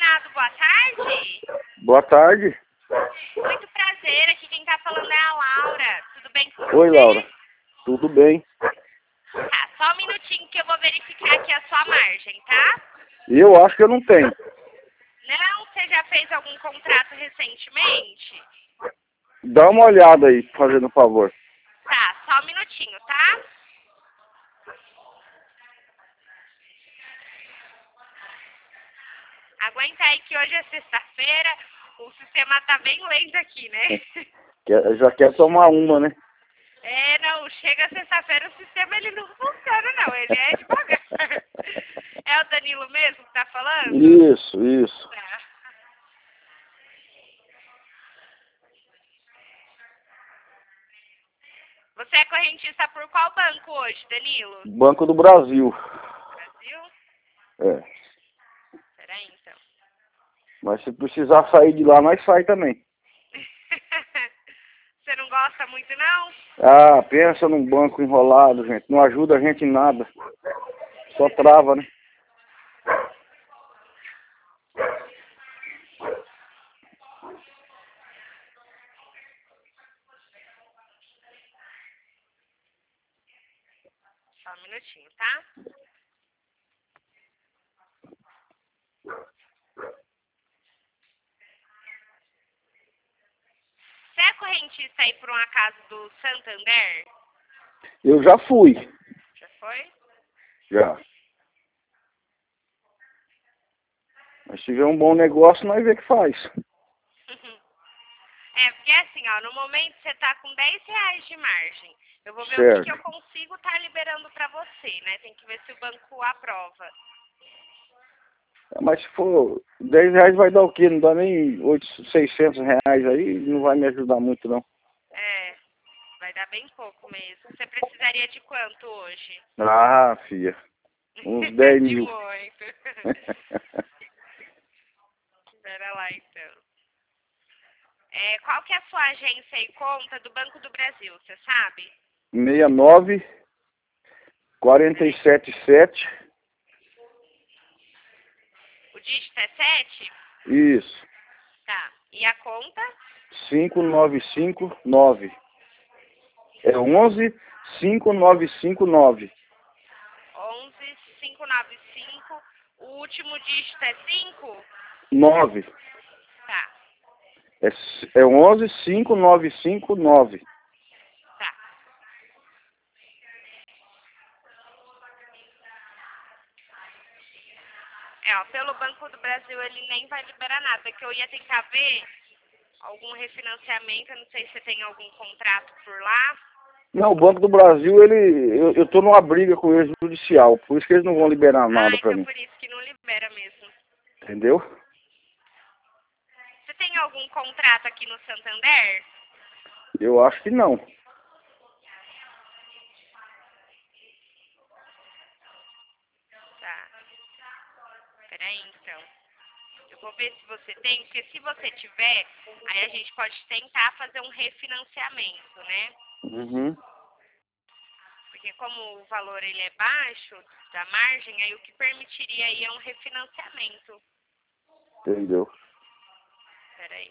Reginaldo, boa tarde. Boa tarde. Muito prazer, aqui quem tá falando é a Laura. Tudo bem com você? Oi, Laura. Tudo bem? Tá, só um minutinho que eu vou verificar aqui a sua margem, tá? Eu acho que eu não tenho. Não? Você já fez algum contrato recentemente? Dá uma olhada aí, fazendo um favor. Tá, só um minutinho, tá? Aguenta aí que hoje é sexta-feira, o sistema tá bem lento aqui, né? Já quer tomar uma, né? É, não, chega sexta-feira o sistema ele não funciona não, ele é devagar. É o Danilo mesmo que tá falando? Isso. Tá. Você é correntista por qual banco hoje, Danilo? Banco do Brasil. Brasil? É. Peraí, então. Mas se precisar sair de lá, nós sai também. Você não gosta muito, não? Ah, pensa num banco enrolado, gente. Não ajuda a gente em nada. Só trava, né? Só um minutinho, tá? Você é correntista aí por um acaso do Santander? Eu já fui. Já foi? Já. Mas se tiver um bom negócio, nós vê que faz. É, porque assim, ó, no momento você tá com R$ 10 de margem. Eu vou ver o Certo. que eu consigo tá liberando pra você, né? Tem que ver se o banco aprova. Mas se for R$ 10 vai dar o quê? Não dá nem 600 reais aí, não vai me ajudar muito não. É, vai dar bem pouco mesmo. Você precisaria de quanto hoje? Ah, filha, uns 10 De mil. muito. Espera lá, então. É, qual que é a sua agência e conta do Banco do Brasil, você sabe? 69 477. O dígito é 7? Isso. Tá. E a conta? 5959. É 11 5959. 11595. O último dígito é 5? 9. Tá, É 11 5959. tá. É, ó, pelo Banco do Brasil ele nem vai liberar nada, que eu ia tentar ver algum refinanciamento, eu não sei se você tem algum contrato por lá. Não, o Banco do Brasil, eu tô numa briga com eles judicial, por isso que eles não vão liberar nada pra Então mim. por isso que não libera mesmo. Entendeu? Você tem algum contrato aqui no Santander? Eu acho que não. Tá. Peraí, então. Eu vou ver se você tem, porque se você tiver, aí a gente pode tentar fazer um refinanciamento, né? Uhum. Porque como o valor ele é baixo da margem, aí o que permitiria aí é um refinanciamento. Entendeu? Peraí.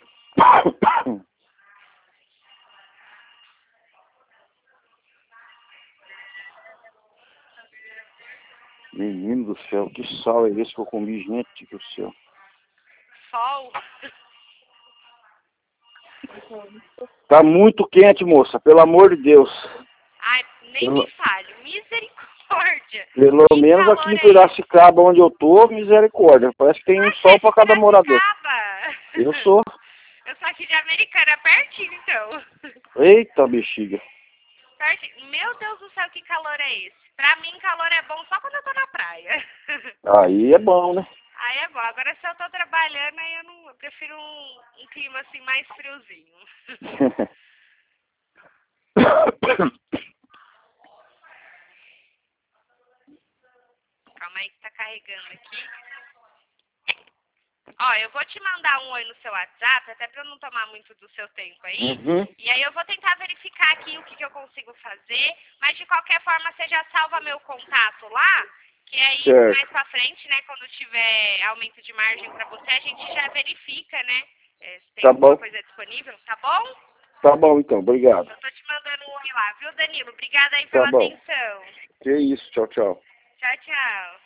Menino do céu, que sal é esse que eu comi, gente do céu. Sol? Tá muito quente, moça, pelo amor de Deus. Ai, nem me fale. Misericórdia. Pelo Que menos calor aqui em é esse? Piracicaba, onde eu tô, misericórdia. Parece que tem um Você sol é pra de cada morador. Piracicaba? Eu sou. Eu sou aqui de Americana, pertinho então. Eita, bexiga. Pertinho. Meu Deus do céu, que calor é esse? Pra mim, calor é bom só quando eu tô na praia. Aí é bom, né? Aí é bom. Agora, se eu tô trabalhando, aí eu prefiro um clima assim mais friozinho. Calma aí que tá carregando aqui. Ó, eu vou te mandar um oi no seu WhatsApp, até pra eu não tomar muito do seu tempo aí. Uhum. E aí eu vou tentar verificar aqui o que eu consigo fazer. Mas de qualquer forma, você já salva meu contato lá. Que aí, Certo. mais pra frente, né, quando tiver aumento de margem pra você, a gente já verifica, né, se tem Tá alguma bom. coisa disponível, tá bom? Tá bom, então. Obrigado. Eu tô te mandando um oi lá, viu, Danilo? Obrigada aí Tá pela bom. atenção. Que isso. Tchau, tchau. Tchau, tchau.